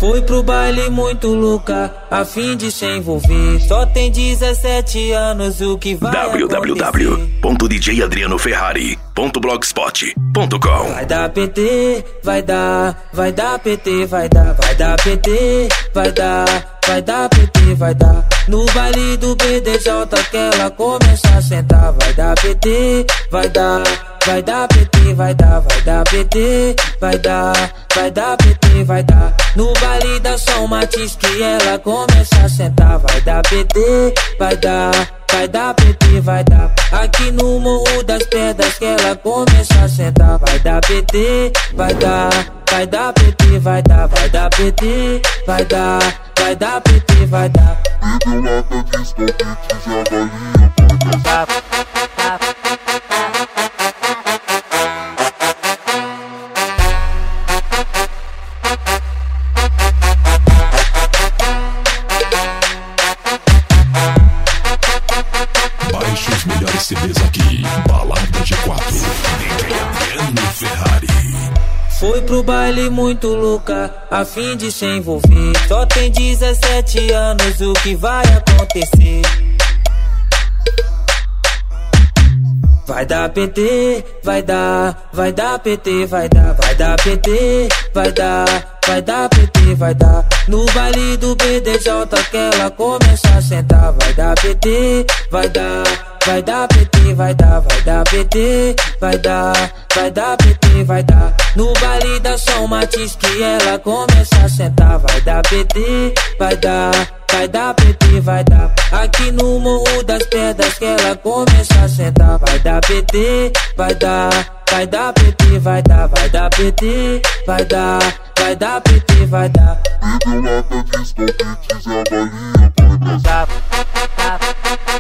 Foi pro baile muito louca, a fim de se envolver. Só tem 17 anos, o que vai www.djadrianoferrari.blogspot.com. Vai dar PT, vai dar PT, vai dar PT, vai dar PT, vai dar. No baile do BDJ que ela começa a sentar. Vai dar PT, vai dar PT, vai dar PT, vai dar PT, vai dar. No baile da São Matiz que ela começa a sentar. Vai dar PT, vai dar PT, vai dar. Aqui no Morro das Pedras que ela começa a sentar. Vai dar PT, vai dar PT, vai dar PT, vai dar PT, vai dar. Bebeu lata de escopete, joga linha, vai dar. Baixe os melhores CDs aqui, Balada G4, DJ Adriano Ferrari. Foi pro baile muito louca, a fim de se envolver. Só tem 17 anos, o que vai acontecer? Vai dar PT, vai dar PT, vai dar PT, vai dar PT, vai dar. No baile do BDJ que ela começa a sentar. Vai dar PT, vai dar PT, vai dar PT, vai dar PT, vai dar. No baile da São Matiz que ela começa a sentar. Vai dar PT, vai dar PT, vai dar. Aqui no Morro das Pedras que ela começa a sentar. Vai dar PT, vai dar PT, vai dar PT, vai dar PT, vai dar. Bebeu lata de escopete, joga linha, vai dar.